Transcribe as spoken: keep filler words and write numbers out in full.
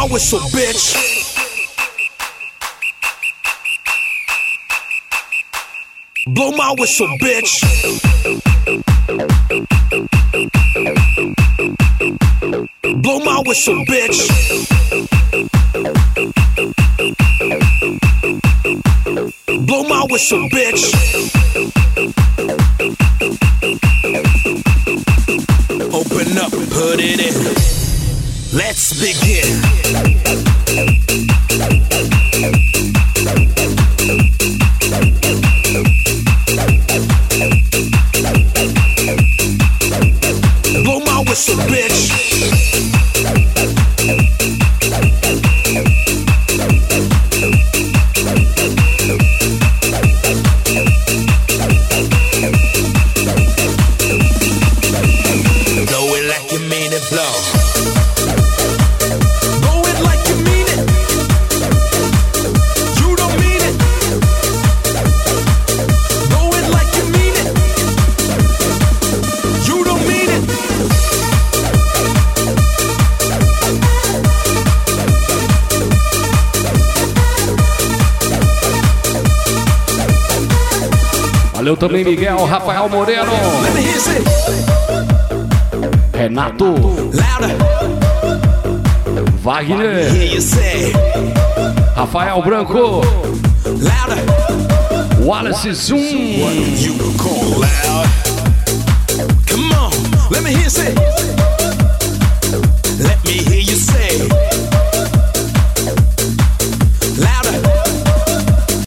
my whistle, bitch. Blow my whistle, bitch. Blow my whistle, bitch. Blow my whistle, bitch. Open up, put it in. Let's begin. Blow my whistle, bitch. Blow it like you mean it, blow. Blow it like you mean it. You don't mean it. Blow it like you mean it. You don't mean it. Valeu também, Miguel, Rafael Moreno, Renato, Wagner, Rafael Branco, Wallace Zoom.